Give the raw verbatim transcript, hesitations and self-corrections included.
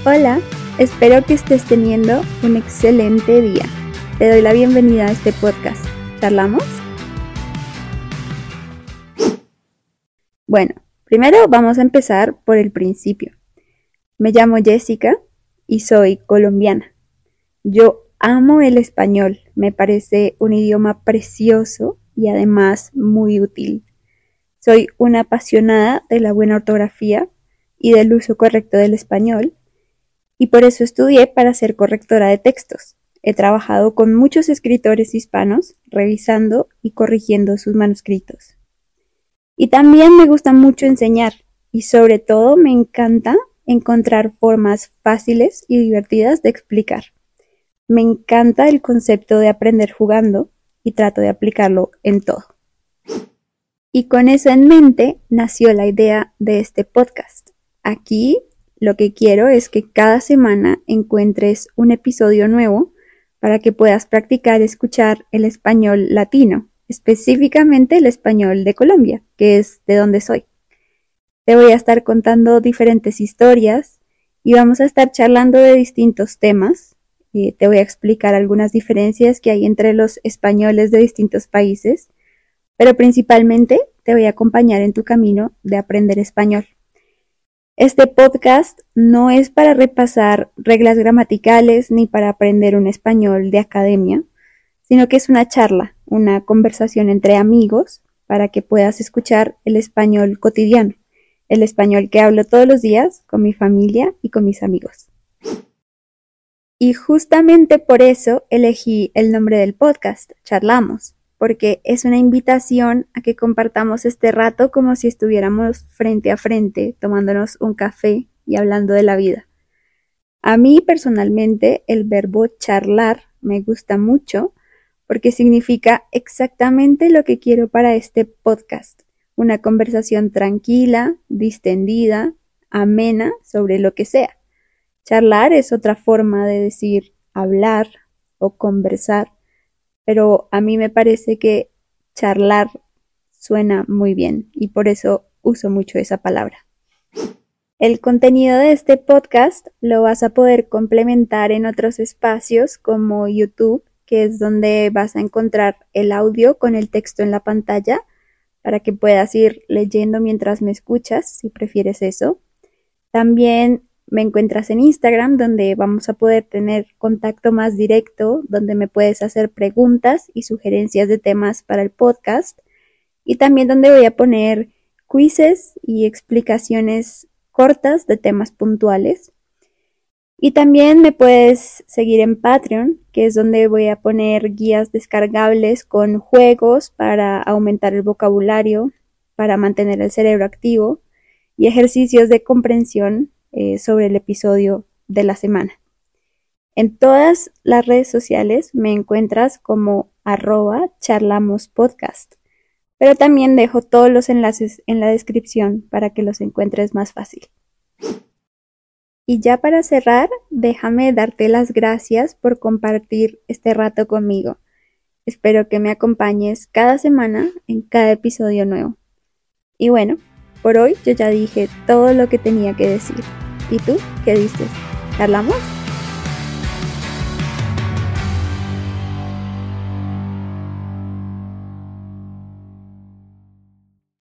Hola, espero que estés teniendo un excelente día. Te doy la bienvenida a este podcast. ¿Charlamos? Bueno, primero vamos a empezar por el principio. Me llamo Jessica y soy colombiana. Yo amo el español, me parece un idioma precioso y además muy útil. Soy una apasionada de la buena ortografía y del uso correcto del español, y por eso estudié para ser correctora de textos. He trabajado con muchos escritores hispanos, revisando y corrigiendo sus manuscritos. Y también me gusta mucho enseñar, y sobre todo me encanta encontrar formas fáciles y divertidas de explicar. Me encanta el concepto de aprender jugando y trato de aplicarlo en todo. Y con eso en mente nació la idea de este podcast. Aquí lo que quiero es que cada semana encuentres un episodio nuevo para que puedas practicar escuchar el español latino, específicamente el español de Colombia, que es de donde soy. Te voy a estar contando diferentes historias y vamos a estar charlando de distintos temas. Eh, te voy a explicar algunas diferencias que hay entre los españoles de distintos países, pero principalmente te voy a acompañar en tu camino de aprender español. Este podcast no es para repasar reglas gramaticales ni para aprender un español de academia, sino que es una charla, una conversación entre amigos para que puedas escuchar el español cotidiano, el español que hablo todos los días con mi familia y con mis amigos. Y justamente por eso elegí el nombre del podcast, Charlamos, porque es una invitación a que compartamos este rato como si estuviéramos frente a frente, tomándonos un café y hablando de la vida. A mí personalmente el verbo charlar me gusta mucho porque significa exactamente lo que quiero para este podcast, una conversación tranquila, distendida, amena sobre lo que sea. Charlar es otra forma de decir hablar o conversar, pero a mí me parece que charlar suena muy bien y por eso uso mucho esa palabra. El contenido de este podcast lo vas a poder complementar en otros espacios como YouTube, que es donde vas a encontrar el audio con el texto en la pantalla para que puedas ir leyendo mientras me escuchas, si prefieres eso. También me encuentras en Instagram, donde vamos a poder tener contacto más directo, donde me puedes hacer preguntas y sugerencias de temas para el podcast, y también donde voy a poner quizzes y explicaciones cortas de temas puntuales. Y también me puedes seguir en Patreon, que es donde voy a poner guías descargables con juegos para aumentar el vocabulario, para mantener el cerebro activo, y ejercicios de comprensión Eh, sobre el episodio de la semana. En todas las redes sociales me encuentras como arroba charlamospodcast, pero también dejo todos los enlaces en la descripción para que los encuentres más fácil. Y ya para cerrar, déjame darte las gracias por compartir este rato conmigo. Espero que me acompañes cada semana en cada episodio nuevo. Y bueno, por hoy yo ya dije todo lo que tenía que decir. ¿Y tú qué dices? ¿Charlamos?